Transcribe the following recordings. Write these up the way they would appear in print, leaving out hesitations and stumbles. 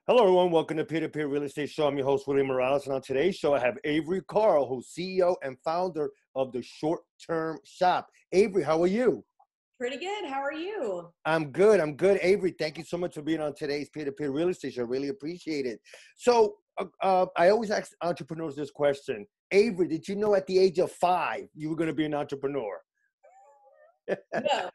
Hello, everyone. Welcome to Peer-to-Peer Real Estate Show. I'm your host, William Morales. And on today's show, I have Avery Carl, who's CEO and founder of the Short Term Shop. Avery, how are you? Pretty good. How are you? I'm good. Avery, thank you so much for being on today's Peer-to-Peer Real Estate Show. I really appreciate it. So I always ask entrepreneurs this question. Avery, did you know at the age of 5 you were going to be an entrepreneur? No.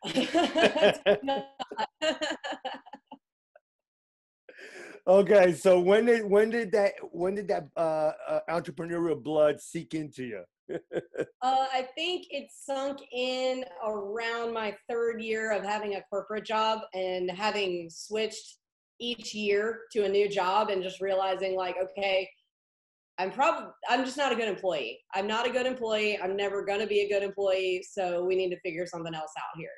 Okay, so when did that entrepreneurial blood seep into you? I think it sunk in around my third year of having a corporate job and having switched each year to a new job and just realizing like, okay, I'm just not a good employee. I'm not a good employee. I'm never going to be a good employee. So we need to figure something else out here.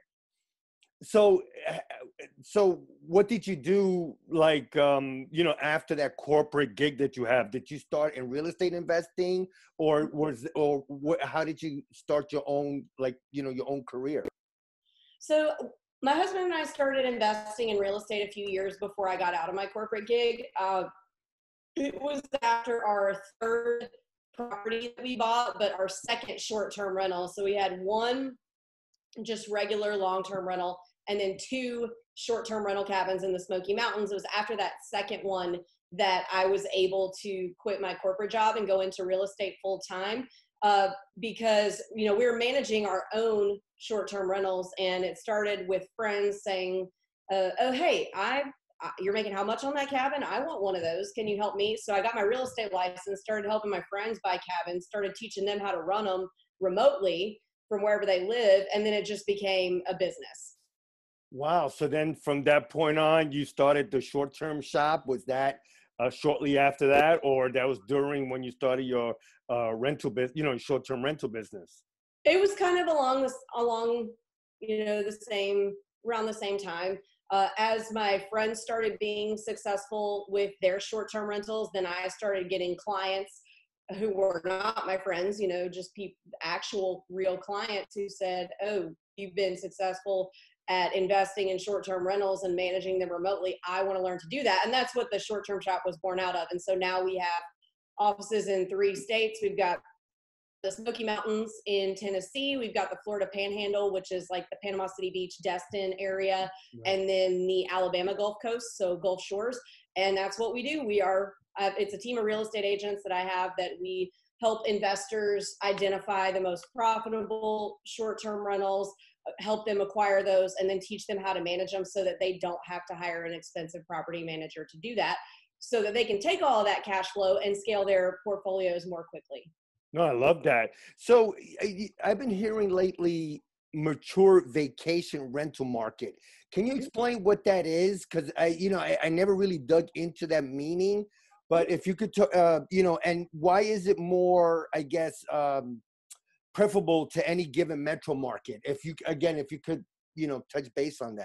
So what did you do, like, after that corporate gig that you have? Did you start in real estate investing, how did you start your own, your own career? So my husband and I started investing in real estate a few years before I got out of my corporate gig. It was after our third property that we bought, but our second short-term rental. So we had one just regular long-term rental, and then 2 short-term rental cabins in the Smoky Mountains. It was after that second one that I was able to quit my corporate job and go into real estate full time, because we were managing our own short-term rentals, and it started with friends saying, "Oh, hey, you're making how much on that cabin? I want one of those. Can you help me?" So I got my real estate license, started helping my friends buy cabins, started teaching them how to run them remotely from wherever they live, and then it just became a business. Wow. So then from that point on, you started the short-term shop. Was that shortly after that, or that was during when you started your rental business, short-term rental business? It was kind of around the same time. As my friends started being successful with their short-term rentals, then I started getting clients who were not my friends, just actual real clients who said, "Oh, you've been successful at investing in short-term rentals and managing them remotely. I want to learn to do that." And that's what the short-term shop was born out of. And so now we have offices in 3 states. We've got the Smoky Mountains in Tennessee. We've got the Florida Panhandle, which is like the Panama City Beach, Destin area, Right. and then the Alabama Gulf Coast, so Gulf Shores. And that's what we do. It's a team of real estate agents that I have that we help investors identify the most profitable short-term rentals, help them acquire those, and then teach them how to manage them so that they don't have to hire an expensive property manager to do that, so that they can take all of that cash flow and scale their portfolios more quickly. No, I love that. So I've been hearing lately mature vacation rental market. Can you explain what that is? Because I never really dug into that meaning. But if you could, and why is it more, I guess, preferable to any given metro market? If you could, touch base on that.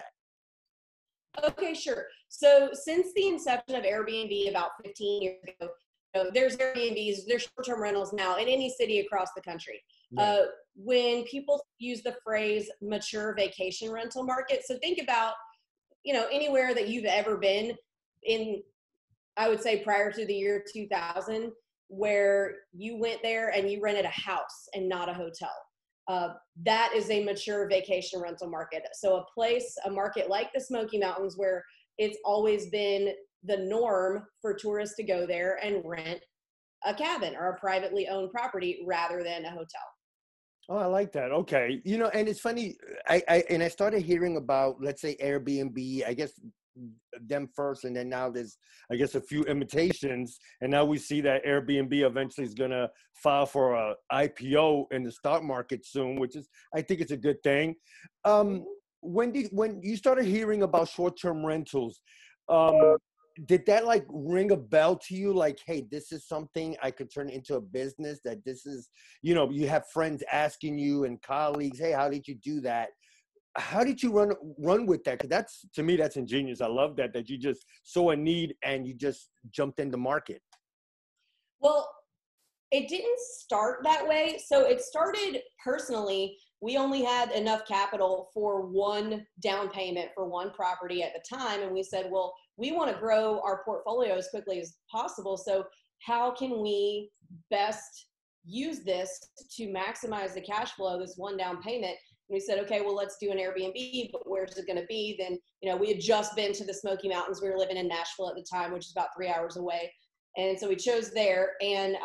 Okay, sure. So since the inception of Airbnb about 15 years ago, there's Airbnbs, there's short-term rentals now in any city across the country. Right. When people use the phrase mature vacation rental market, so think about, anywhere that you've ever been in, I would say prior to the year 2000, where you went there and you rented a house and not a hotel. That is a mature vacation rental market. So a market like the Smoky Mountains, where it's always been the norm for tourists to go there and rent a cabin or a privately owned property rather than a hotel. Oh, I like that. Okay. And it's funny. I started hearing about, let's say, Airbnb, I guess them first, and then now there's, I guess, a few imitations, and now we see that Airbnb eventually is going to file for a IPO in the stock market soon, which is, I think it's a good thing. When you started hearing about short-term rentals, did that like ring a bell to you? Like, hey, this is something I could turn into a business, that this is, you have friends asking you and colleagues, hey, how did you do that? How did you run with that? Because to me, that's ingenious. I love that you just saw a need and you just jumped in the market. Well, it didn't start that way. So it started personally we only had enough capital for one down payment for one property at the time. And we said, well, we want to grow our portfolio as quickly as possible. So how can we best use this to maximize the cash flow, this one down payment? And we said, okay, well, let's do an Airbnb, but where's it going to be? Then, we had just been to the Smoky Mountains. We were living in Nashville at the time, which is about 3 hours away. And so we chose there. And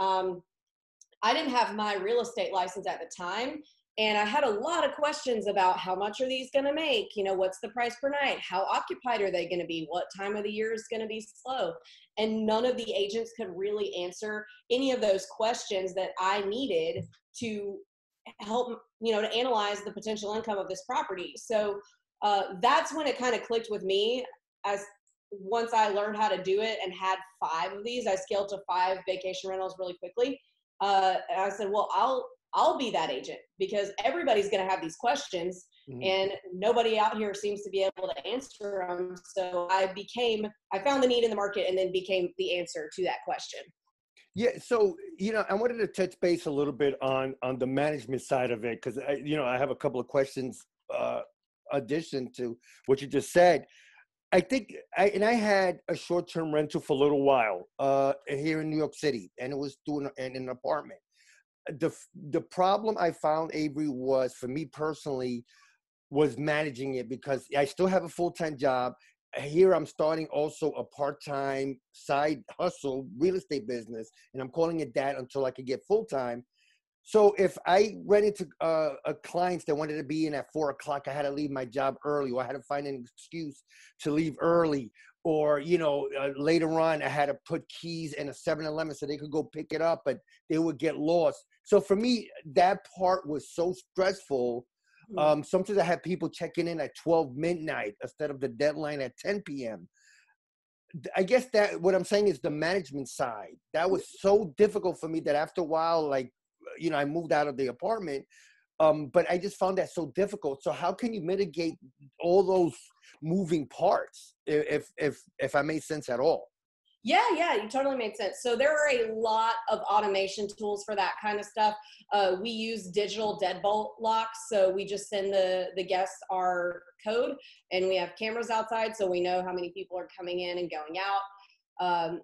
I didn't have my real estate license at the time. And I had a lot of questions about how much are these going to make? What's the price per night? How occupied are they going to be? What time of the year is going to be slow? And none of the agents could really answer any of those questions that I needed to help, to analyze the potential income of this property. So that's when it kind of clicked with me. As once I learned how to do it and had 5 of these, I scaled to 5 vacation rentals really quickly. And I said, well, I'll be that agent, because everybody's going to have these questions, and nobody out here seems to be able to answer them. So I found the need in the market and then became the answer to that question. Yeah. So, I wanted to touch base a little bit on the management side of it, because, I have a couple of questions, addition to what you just said. I think I had a short-term rental for a little while here in New York City, and it was through an apartment. The problem I found, Avery, was, for me personally, was managing it, because I still have a full-time job. Here I'm starting also a part-time side hustle real estate business, and I'm calling it that until I could get full-time. So if I ran into clients that wanted to be in at 4 o'clock, I had to leave my job early, or I had to find an excuse to leave early. Or, later on, I had to put keys in a 7-Eleven so they could go pick it up, but they would get lost. So for me, that part was so stressful. Sometimes I had people checking in at 12 midnight instead of the deadline at 10 p.m. I guess that what I'm saying is the management side. That was so difficult for me that after a while, I moved out of the apartment. But I just found that so difficult. So how can you mitigate all those moving parts, if I made sense at all? Yeah, you totally made sense. So there are a lot of automation tools for that kind of stuff. We use digital deadbolt locks. So we just send the guests our code, and we have cameras outside, so we know how many people are coming in and going out.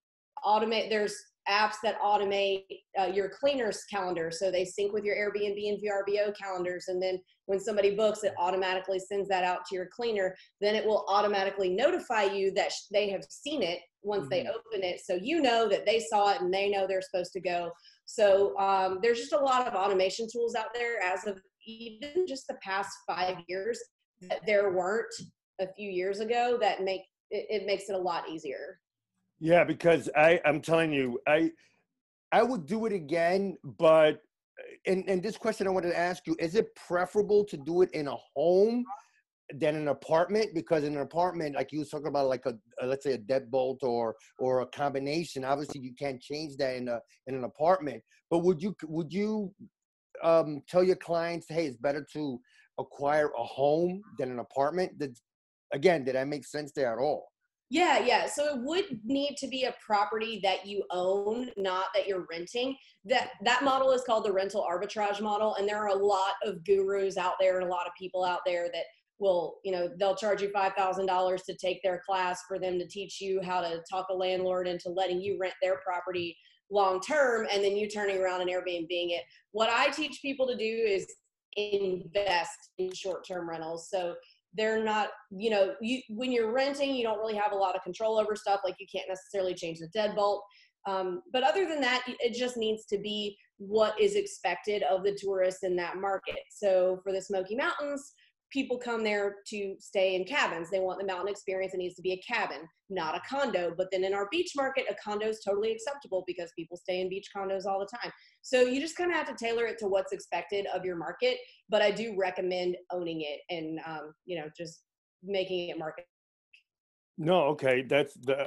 There's apps that automate your cleaners calendar. So they sync with your Airbnb and VRBO calendars. And then when somebody books, it automatically sends that out to your cleaner. Then it will automatically notify you that they have seen it once they open it. So you know that they saw it and they know they're supposed to go. So there's just a lot of automation tools out there as of even just the past 5 years that there weren't a few years ago that makes it a lot easier. Yeah, because I'm telling you, I would do it again, but and this question I wanted to ask you, is it preferable to do it in a home than an apartment? Because in an apartment, like you was talking about, like let's say a deadbolt or a combination, obviously you can't change that in an apartment. But would you tell your clients, hey, it's better to acquire a home than an apartment? Did I make sense there at all? Yeah. So it would need to be a property that you own, not that you're renting. That model is called the rental arbitrage model. And there are a lot of gurus out there and a lot of people out there that will, they'll charge you $5,000 to take their class for them to teach you how to talk a landlord into letting you rent their property long term, and then you turning around and Airbnb-ing it. What I teach people to do is invest in short-term rentals. So they're not, when you're renting, you don't really have a lot of control over stuff. Like you can't necessarily change the deadbolt. But other than that, it just needs to be what is expected of the tourists in that market. So for the Smoky Mountains, people come there to stay in cabins. They want the mountain experience. It needs to be a cabin, not a condo. But then in our beach market, a condo is totally acceptable because people stay in beach condos all the time. So you just kind of have to tailor it to what's expected of your market. But I do recommend owning it and, just making it market. No, okay. That's the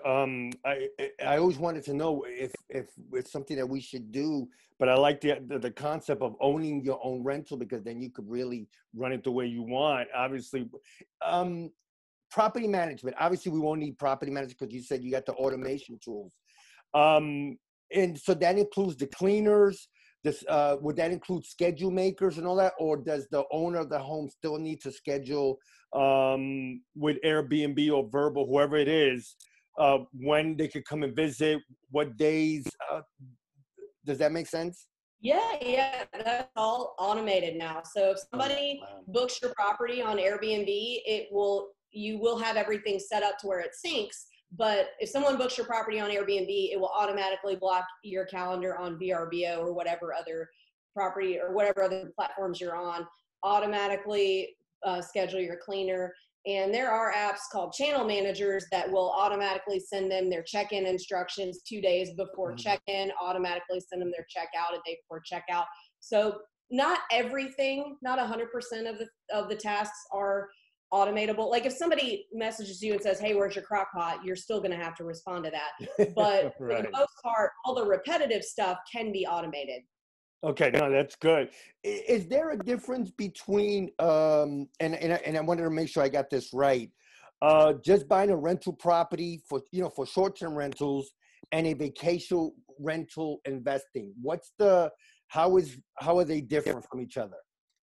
I always wanted to know if it's something that we should do, but I like the concept of owning your own rental, because then you could really run it the way you want. Obviously, property management. Obviously, we won't need property management because you said you got the automation tools. And so that includes the cleaners, This would that include schedule makers and all that, or does the owner of the home still need to schedule with Airbnb or Vrbo, whoever it is, when they could come and visit, what days? Does that make sense? Yeah, that's all automated now. So if Oh, somebody wow. books your property on Airbnb, you will have everything set up to where it syncs. But if someone books your property on Airbnb, it will automatically block your calendar on VRBO or whatever other property or whatever other platforms you're on, automatically schedule your cleaner. And there are apps called channel managers that will automatically send them their check-in instructions 2 days before check-in, automatically send them their checkout a day before checkout. So not everything, not 100% of the tasks are automatable. Like if somebody messages you and says, "Hey, where's your crock pot?" You're still going to have to respond to that. But for the Right. most part, all the repetitive stuff can be automated. Okay, no, that's good. Is there a difference between and I wanted to make sure I got this right. Just buying a rental property for for short-term rentals and a vacation rental investing? How are they different from each other?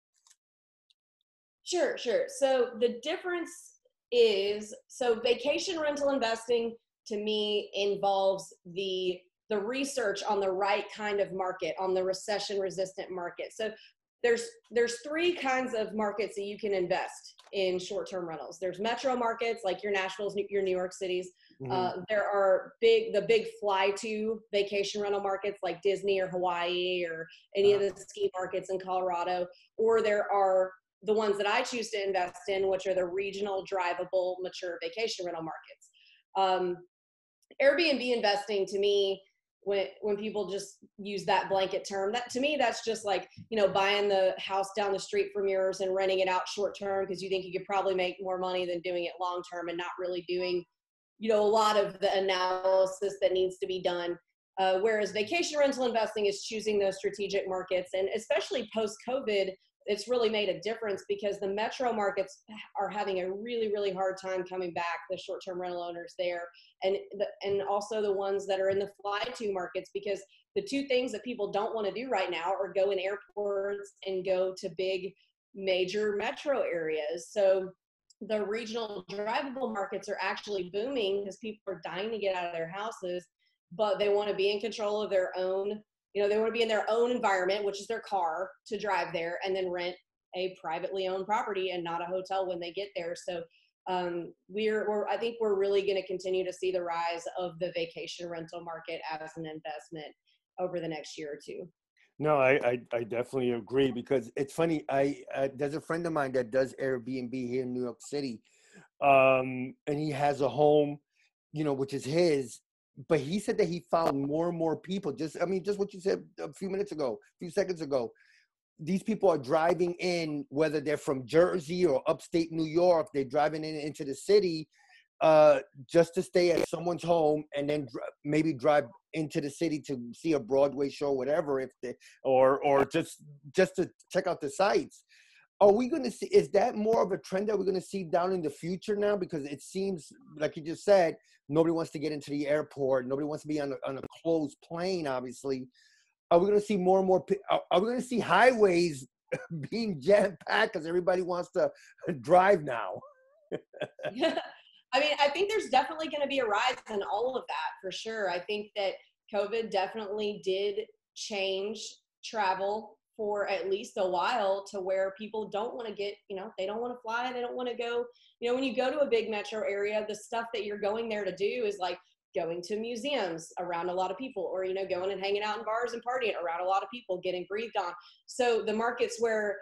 Sure. So the difference is, so vacation rental investing to me involves the research on the right kind of market, on the recession resistant market. So there's three kinds of markets that you can invest in short-term rentals. There's metro markets like your Nashville's, your New York Cities. There are the big fly to vacation rental markets like Disney or Hawaii or any of the ski markets in Colorado. Or there are the ones that I choose to invest in, which are the regional, drivable, mature vacation rental markets. Airbnb investing to me, when people just use that blanket term, that to me, that's just like, buying the house down the street from yours and renting it out short term because you think you could probably make more money than doing it long term, and not really doing, a lot of the analysis that needs to be done. Whereas vacation rental investing is choosing those strategic markets, and especially post COVID, it's really made a difference because the metro markets are having a really, really hard time coming back, the short-term rental owners there, and also the ones that are in the fly-to markets, because the two things that people don't want to do right now are go in airports and go to big major metro areas. So the regional drivable markets are actually booming because people are dying to get out of their houses, but they want to be in control of their own, they want to be in their own environment, which is their car, to drive there and then rent a privately owned property and not a hotel when they get there. So I think we're really going to continue to see the rise of the vacation rental market as an investment over the next year or two. No, I definitely agree, because it's funny. There's a friend of mine that does Airbnb here in New York City, and he has a home, which is his. But he said that he found more and more people. Just what you said a few seconds ago. These people are driving in, whether they're from Jersey or upstate New York. They're driving into the city just to stay at someone's home, and then maybe drive into the city to see a Broadway show, whatever, or just to check out the sites. Are we going to see, is that more of a trend that we're going to see down in the future now? Because it seems, like you just said, nobody wants to get into the airport. Nobody wants to be on a closed plane, obviously. Are we going to see more and more, are we going to see highways being jam-packed because everybody wants to drive now? I mean, I think there's definitely going to be a rise in all of that for sure. I think that COVID definitely did change travel for at least a while, to where people don't want to get, they don't want to fly. They don't want to go, when you go to a big metro area, the stuff that you're going there to do is like going to museums around a lot of people, or, going and hanging out in bars and partying around a lot of people, getting breathed on. So the markets where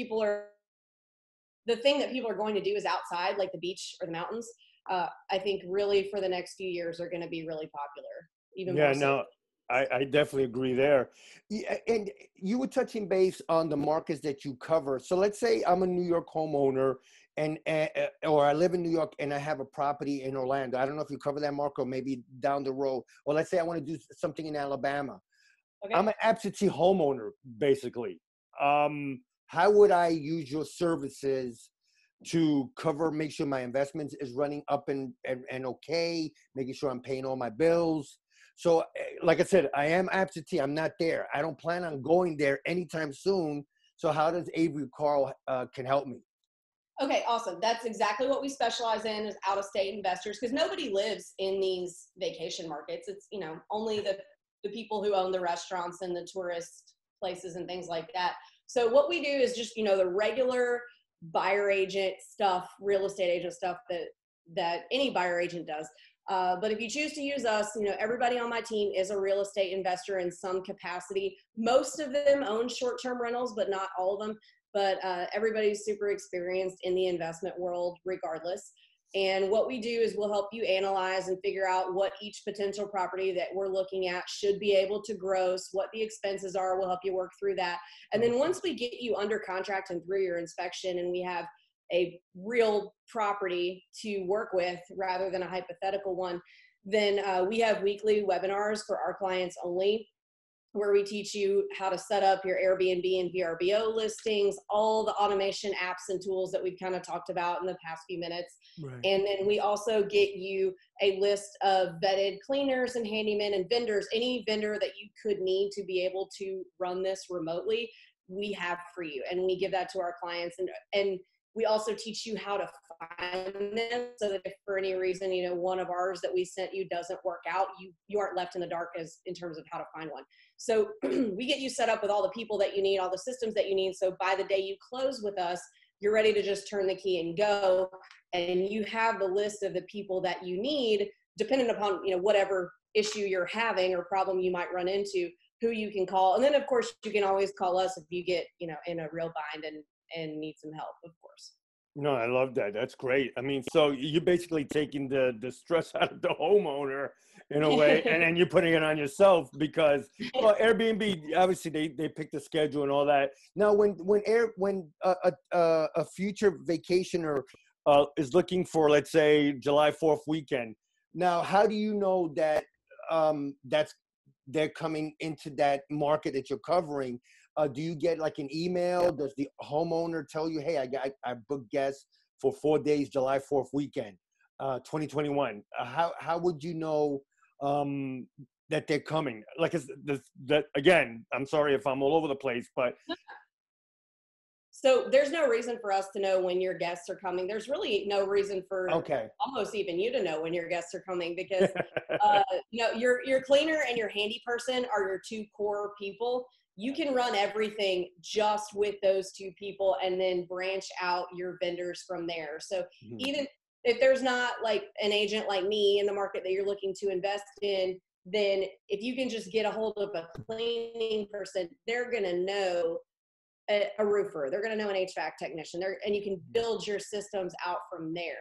the thing that people are going to do is outside, like the beach or the mountains. I think really for the next few years are going to be really popular, even more so. No, I definitely agree there. Yeah, and you were touching base on the markets that you cover. So let's say I'm a New York homeowner, or I live in New York and I have a property in Orlando. I don't know if you cover that market, or maybe down the road. Or let's say I want to do something in Alabama. Okay. I'm an absentee homeowner, basically. How would I use your services to make sure my investments is running up and okay, making sure I'm paying all my bills? So like I said, I am absentee. I'm not there. I don't plan on going there anytime soon. So how does Avery Carl can help me? Okay, awesome. That's exactly what we specialize in, is out-of-state investors, because nobody lives in these vacation markets. It's, only the people who own the restaurants and the tourist places and things like that. So what we do is just, the regular buyer agent stuff, real estate agent stuff that any buyer agent does. But if you choose to use us, everybody on my team is a real estate investor in some capacity. Most of them own short-term rentals, but not all of them. But everybody's super experienced in the investment world regardless. And what we do is we'll help you analyze and figure out what each potential property that we're looking at should be able to gross, what the expenses are. We'll help you work through that. And then once we get you under contract and through your inspection, and we have a real property to work with rather than a hypothetical one, then we have weekly webinars for our clients only, where we teach you how to set up your Airbnb and VRBO listings, all the automation apps and tools that we've kind of talked about in the past few minutes. Right. And then we also get you a list of vetted cleaners and handymen and vendors, any vendor that you could need to be able to run this remotely, we have for you. And we give that to our clients. And we also teach you how to find them, so that if for any reason, one of ours that we sent you doesn't work out, you aren't left in the dark in terms of how to find one. So we get you set up with all the people that you need, all the systems that you need. So by the day you close with us, you're ready to just turn the key and go. And you have the list of the people that you need, depending upon, whatever issue you're having or problem you might run into, who you can call. And then of course you can always call us if you get, in a real bind and need some help, of course. No, I love that. That's great. I mean, so you're basically taking the stress out of the homeowner in a way, and then you're putting it on yourself because, well, Airbnb, obviously they pick the schedule and all that. Now, when a future vacationer is looking for, let's say, July 4th weekend, now how do you know that they're coming into that market that you're covering? Do you get like an email? Does the homeowner tell you, hey, I booked guests for 4 days, July 4th weekend, 2021? How would you know that they're coming? Like, that again, I'm sorry if I'm all over the place, but. So there's no reason for us to know when your guests are coming. There's really no reason for almost even you to know when your guests are coming, because your cleaner and your handy person are your two core people. You can run everything just with those two people and then branch out your vendors from there. So even if there's not like an agent like me in the market that you're looking to invest in, then if you can just get a hold of a cleaning person, they're going to know a roofer, they're going to know an HVAC technician, and you can build your systems out from there.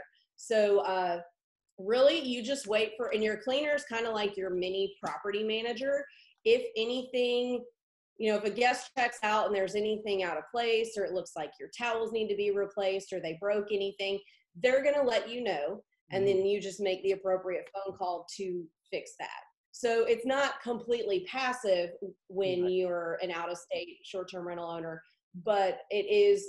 So really you just wait for, and your cleaner is kind of like your mini property manager. If anything, if a guest checks out and there's anything out of place, or it looks like your towels need to be replaced, or they broke anything, they're going to let you know. And then you just make the appropriate phone call to fix that. So it's not completely passive when you're an out-of-state short-term rental owner, but it is,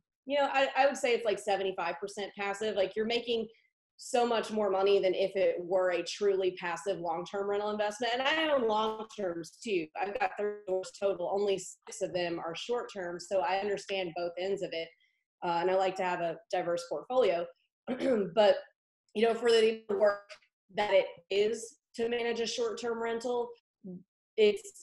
I would say it's like 75% passive. Like, you're making so much more money than if it were a truly passive long-term rental investment. And I own long-terms too. I've got 30 doors total. Only 6 of them are short-term. So I understand both ends of it. And I like to have a diverse portfolio. But, for the work that it is to manage a short-term rental, it's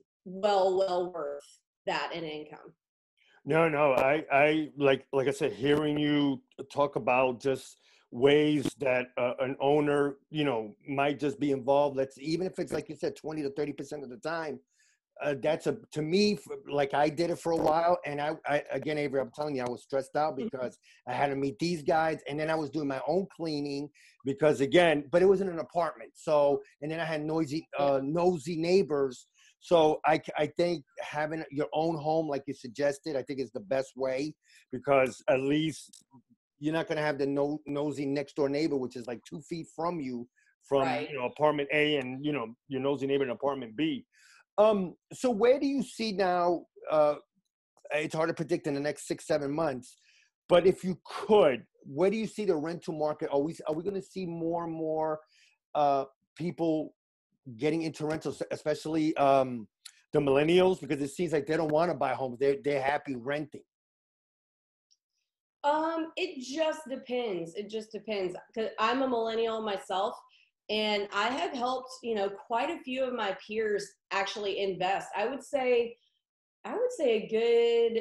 well worth that in income. No, I like I said, hearing you talk about just ways that an owner, might just be involved. Even if it's like you said, 20 to 30% of the time, that's to me, like, I did it for a while. And I again, Avery, I'm telling you, I was stressed out because I had to meet these guys, and then I was doing my own cleaning because, again, but it was in an apartment. So, and then I had nosy neighbors. So I think having your own home, like you suggested, I think is the best way, because at least you're not going to have the nosy next door neighbor, which is like 2 feet from you, from apartment A, and your nosy neighbor in apartment B. So where do you see now? It's hard to predict in the next 6-7 months, but if you could, where do you see the rental market? Are we going to see more and more people getting into rentals, especially the millennials, because it seems like they don't want to buy homes. They're happy renting. It just depends. It just depends. 'Cause I'm a millennial myself, and I have helped, quite a few of my peers actually invest. I would say a good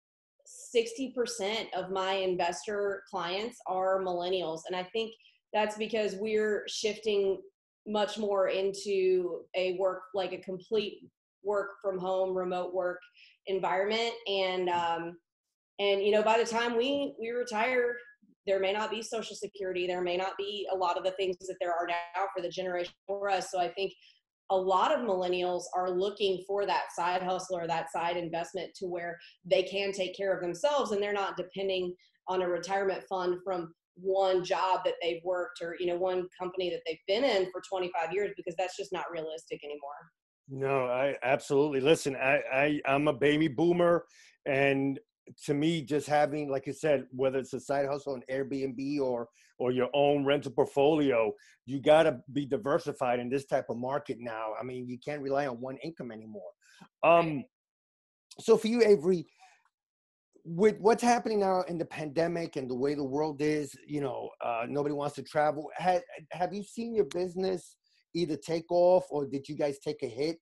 60% of my investor clients are millennials. And I think that's because we're shifting much more into like a complete work from home, remote work environment. And by the time we retire, there may not be Social Security. There may not be a lot of the things that there are now for the generation for us. So I think a lot of millennials are looking for that side hustle or that side investment to where they can take care of themselves and they're not depending on a retirement fund from one job that they've worked or, one company that they've been in for 25 years, because that's just not realistic anymore. No, I absolutely. Listen, I'm a baby boomer, and to me, just having, like you said, whether it's a side hustle on Airbnb or your own rental portfolio, you got to be diversified in this type of market now. I mean, you can't rely on one income anymore. So for you, Avery, with what's happening now in the pandemic and the way the world is, nobody wants to travel. Have you seen your business either take off, or did you guys take a hit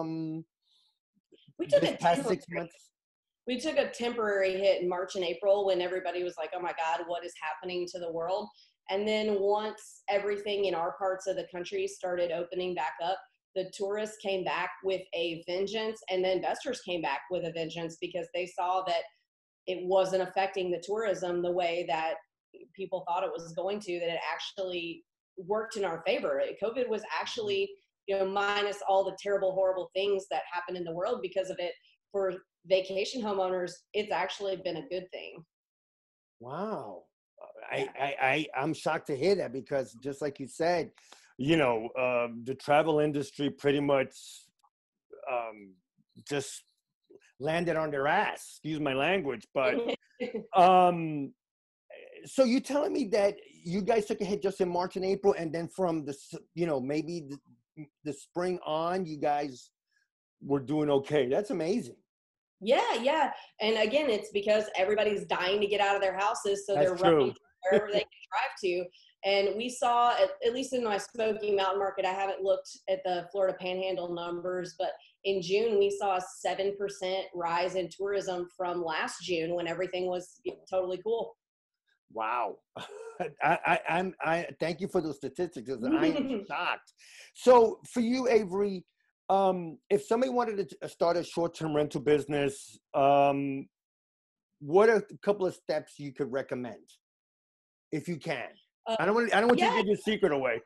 We took this past 6 months? We took a temporary hit in March and April when everybody was like, oh my God, what is happening to the world? And then once everything in our parts of the country started opening back up, the tourists came back with a vengeance, and the investors came back with a vengeance because they saw that it wasn't affecting the tourism the way that people thought it was going to, that it actually worked in our favor. COVID was actually, minus all the terrible, horrible things that happened in the world because of it, for vacation homeowners, it's actually been a good thing. Wow. I'm shocked to hear that, because just like you said, the travel industry pretty much just landed on their ass, excuse my language. But so you telling me that you guys took a hit just in March and April, and then from maybe the spring on, you guys were doing okay? That's amazing. Yeah. And again, it's because everybody's dying to get out of their houses, so That's they're true. running wherever they can drive to. And we saw, at least in my Smoky Mountain market, I haven't looked at the Florida Panhandle numbers, but in June we saw a 7% rise in tourism from last June when everything was totally cool. Wow. I thank you for those statistics, because I am shocked. So for you, Avery, if somebody wanted to start a short-term rental business, what are a couple of steps you could recommend, if you can? I don't want you to give your secret away.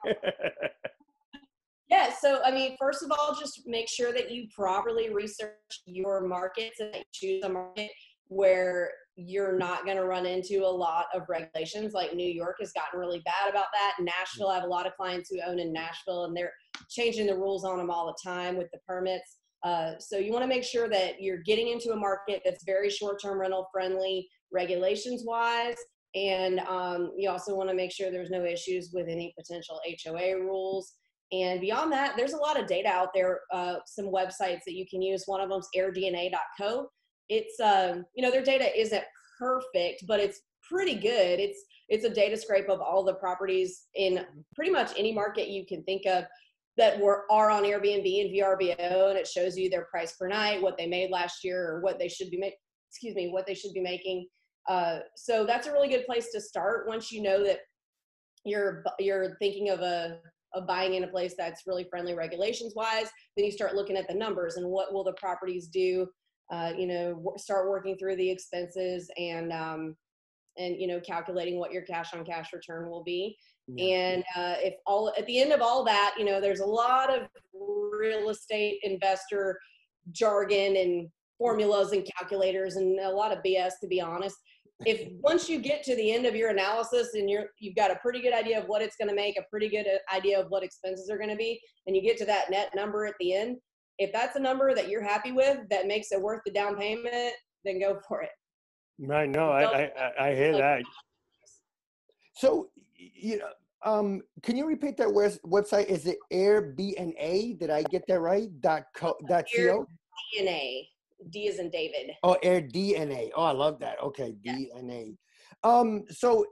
Yeah. So, I mean, first of all, just make sure that you properly research your markets and that you choose a market where you're not going to run into a lot of regulations. Like New York has gotten really bad about that. Nashville, I have a lot of clients who own in Nashville, and they're changing the rules on them all the time with the permits. So you want to make sure that you're getting into a market that's very short-term rental friendly regulations wise. And you also want to make sure there's no issues with any potential HOA rules. And beyond that, there's a lot of data out there, some websites that you can use. One of them is airdna.co. It's, their data isn't perfect, but it's pretty good. It's a data scrape of all the properties in pretty much any market you can think of that are on Airbnb and VRBO, and it shows you their price per night, what they made last year, or what they should be making. So that's a really good place to start. Once you know that you're thinking of buying in a place that's really friendly regulations wise, then you start looking at the numbers and what will the properties do. Start working through the expenses and calculating what your cash on cash return will be. Yeah. And at the end of all that, there's a lot of real estate investor jargon and formulas and calculators and a lot of BS, to be honest. If once you get to the end of your analysis and you've got a pretty good idea of what it's going to make, a pretty good idea of what expenses are going to be, and you get to that net number at the end, if that's a number that you're happy with that makes it worth the down payment, then go for it. Right. No, I hear that. So, Can you repeat that website? Is it Airbnb? Did I get that right? .co. DNA. D as in David. Oh, AirDNA. Oh, I love that. Okay, Yeah. DNA. So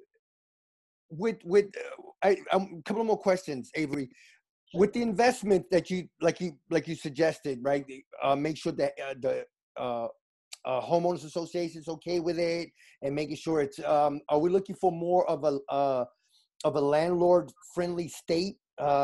with a couple of more questions, Avery. With the investment that you suggested, right? Make sure that the homeowners association is okay with it, and making sure it's. Are we looking for more of a landlord friendly state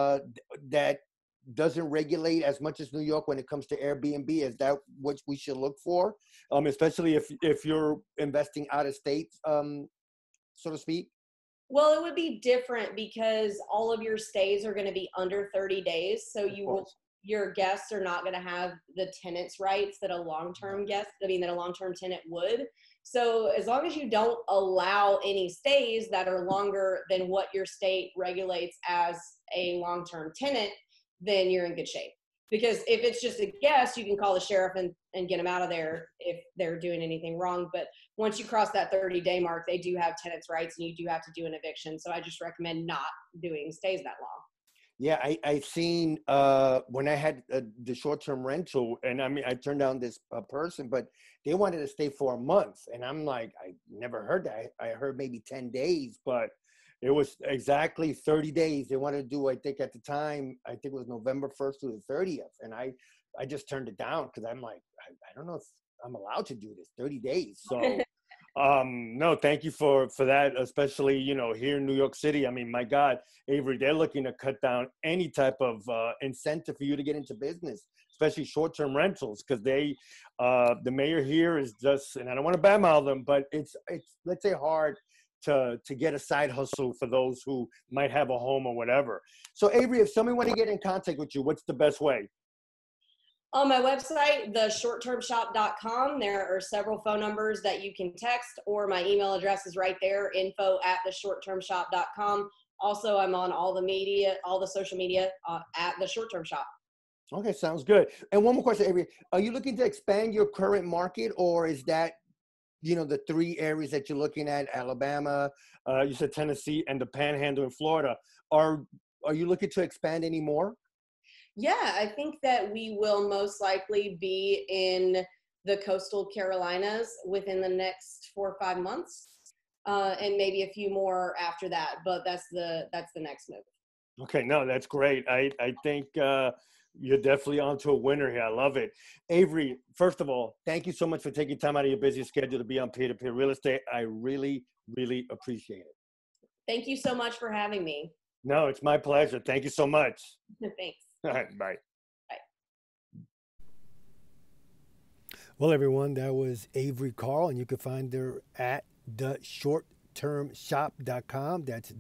that doesn't regulate as much as New York when it comes to Airbnb? Is that what we should look for? Especially if you're investing out of state, so to speak? Well, it would be different because all of your stays are going to be under 30 days. So your guests are not going to have the tenant's rights that a long-term that a long-term tenant would. So as long as you don't allow any stays that are longer than what your state regulates as a long-term tenant, then you're in good shape. Because if it's just a guest, you can call the sheriff and get them out of there if they're doing anything wrong. But once you cross that 30-day mark, they do have tenants' rights and you do have to do an eviction. So I just recommend not doing stays that long. Yeah, I've seen when I had the short-term rental, and I mean, I turned down this person, but they wanted to stay for a month. And I'm like, I never heard that. I heard maybe 10 days, but it was exactly 30 days. They wanted to do, I think at the time, I think it was November 1st to the 30th. And I just turned it down because I'm like, I don't know if I'm allowed to do this 30 days. So no, thank you for that, especially, here in New York City. I mean, my God, Avery, they're looking to cut down any type of incentive for you to get into business, especially short-term rentals, because the mayor here is just, and I don't want to badmouth them, but it's let's say hard to get a side hustle for those who might have a home or whatever. So Avery, if somebody want to get in contact with you, what's the best way? On my website, theshorttermshop.com, there are several phone numbers that you can text, or my email address is right there, info@theshorttermshop.com. Also, I'm on all the social media at The Short Term Shop. Okay, sounds good. And one more question, Avery. Are you looking to expand your current market, or is that, the three areas that you're looking at, Alabama, you said Tennessee, and the Panhandle in Florida? Are you looking to expand any more? Yeah, I think that we will most likely be in the coastal Carolinas within the next 4 or 5 months, and maybe a few more after that. But that's the next move. Okay, no, that's great. I think you're definitely onto a winner here. I love it. Avery, first of all, thank you so much for taking time out of your busy schedule to be on Peer-to-Peer Real Estate. I really, really appreciate it. Thank you so much for having me. No, it's my pleasure. Thank you so much. Thanks. All right, bye. Bye. Well, everyone, that was Avery Carl, and you can find her at theshorttermshop.com. That's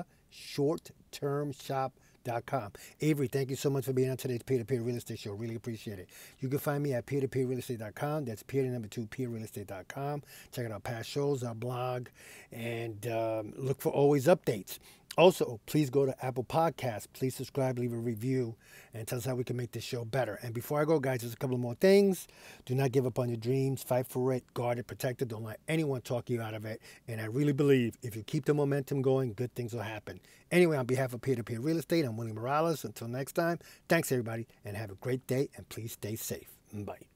theshorttermshop.com. Avery, thank you so much for being on today's Peer-to-Peer Real Estate Show. Really appreciate it. You can find me at peer2peerrealestate.com. That's peer2peerrealestate.com. Check out our past shows, our blog, and look for always updates. Also, please go to Apple Podcasts. Please subscribe, leave a review, and tell us how we can make this show better. And before I go, guys, there's a couple of more things. Do not give up on your dreams. Fight for it. Guard it. Protect it. Don't let anyone talk you out of it. And I really believe if you keep the momentum going, good things will happen. Anyway, on behalf of Peer-to-Peer Real Estate, I'm Willie Morales. Until next time, thanks, everybody, and have a great day, and please stay safe. Bye.